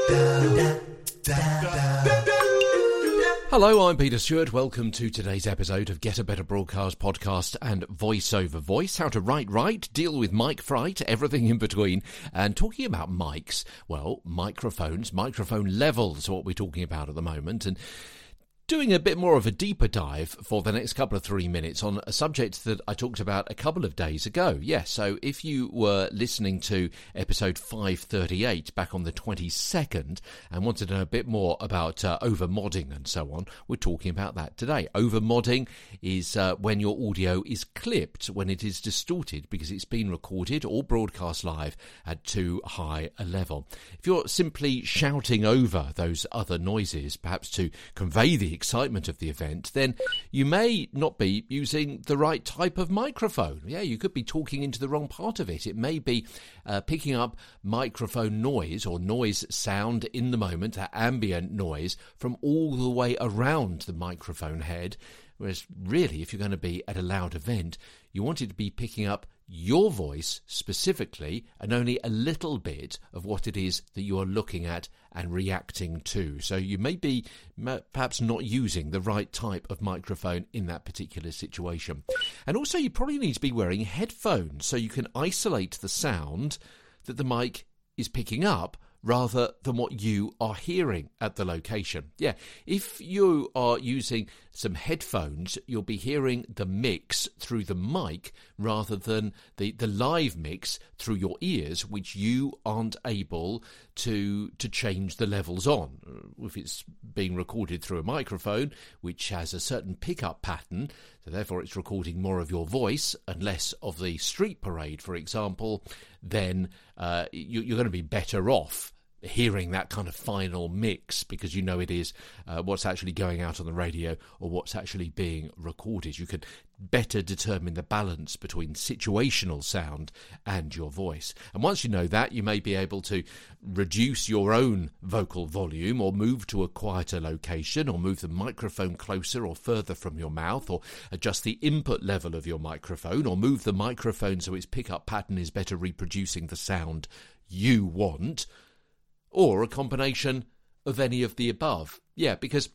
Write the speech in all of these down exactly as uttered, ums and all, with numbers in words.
Hello, I'm Peter Stewart. Welcome to today's episode of Get a Better Broadcast podcast and Voice Over Voice. How to write right, deal with mic fright, everything in between. And talking about mics, well, microphones, microphone levels are what we're talking about at the moment. And doing a bit more of a deeper dive for the next couple of three minutes on a subject that I talked about a couple of days ago. Yes, so if you were listening to episode five thirty-eight back on the twenty-second and wanted to know a bit more about uh, over-modding and so on, we're talking about that today. Over-modding is uh, when your audio is clipped, when it is distorted because it's been recorded or broadcast live at too high a level. If you're simply shouting over those other noises, perhaps to convey the excitement of the event, then you may not be using the right type of microphone. Yeah, you could be talking into the wrong part of it. It may be uh, picking up microphone noise or noise sound in the moment, that ambient noise, from all the way around the microphone head. Whereas really, if you're going to be at a loud event, you want it to be picking up your voice specifically and only a little bit of what it is that you are looking at and reacting to. So you may be perhaps not using the right type of microphone in that particular situation. And also you probably need to be wearing headphones so you can isolate the sound that the mic is picking up rather than what you are hearing at the location. Yeah, if you are using some headphones, you'll be hearing the mix through the mic rather than the, the live mix through your ears, which you aren't able to to change the levels on. If it's being recorded through a microphone, which has a certain pickup pattern, so therefore it's recording more of your voice and less of the street parade, for example, then uh, you, you're going to be better off hearing that kind of final mix because you know it is uh, what's actually going out on the radio or what's actually being recorded. You can better determine the balance between situational sound and your voice. And once you know that, you may be able to reduce your own vocal volume or move to a quieter location or move the microphone closer or further from your mouth or adjust the input level of your microphone or move the microphone so its pickup pattern is better reproducing the sound you want, or a combination of any of the above. Yeah, because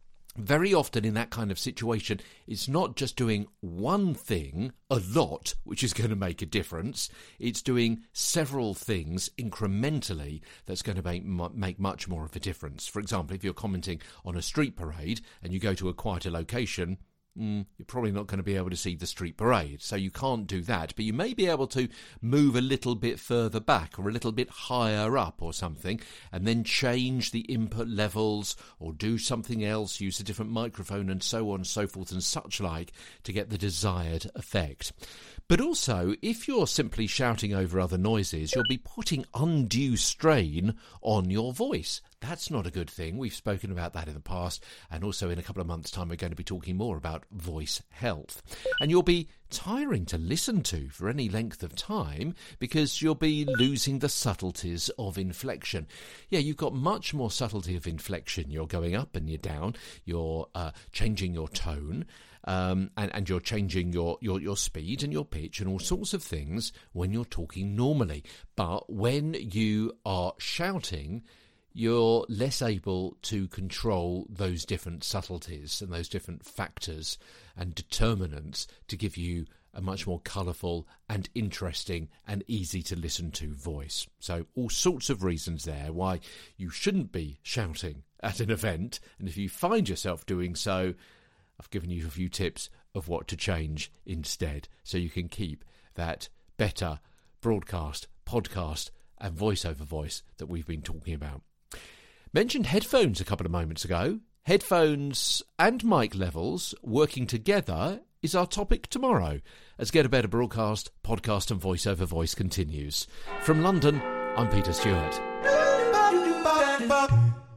very often in that kind of situation, it's not just doing one thing a lot, which is going to make a difference. It's doing several things incrementally that's going to make, make much more of a difference. For example, if you're commenting on a street parade and you go to a quieter location, Mm, you're probably not going to be able to see the street parade, so you can't do that. But you may be able to move a little bit further back or a little bit higher up or something, and then change the input levels or do something else, use a different microphone and so on and so forth and such like to get the desired effect. But also, if you're simply shouting over other noises, you'll be putting undue strain on your voice. That's not a good thing. We've spoken about that in the past, and also in a couple of months' time we're going to be talking more about voice health. And you'll be tiring to listen to for any length of time because you'll be losing the subtleties of inflection. Yeah, you've got much more subtlety of inflection. You're going up and you're down. You're uh, changing your tone. Um, and, and you're changing your, your, your speed and your pitch and all sorts of things when you're talking normally. But when you are shouting, you're less able to control those different subtleties and those different factors and determinants to give you a much more colourful and interesting and easy to listen to voice. So all sorts of reasons there why you shouldn't be shouting at an event. And if you find yourself doing so, I've given you a few tips of what to change instead so you can keep that better broadcast, podcast and voice over voice that we've been talking about. Mentioned headphones a couple of moments ago. Headphones and mic levels working together is our topic tomorrow as Get a Better Broadcast, podcast and voice over voice continues. From London, I'm Peter Stewart.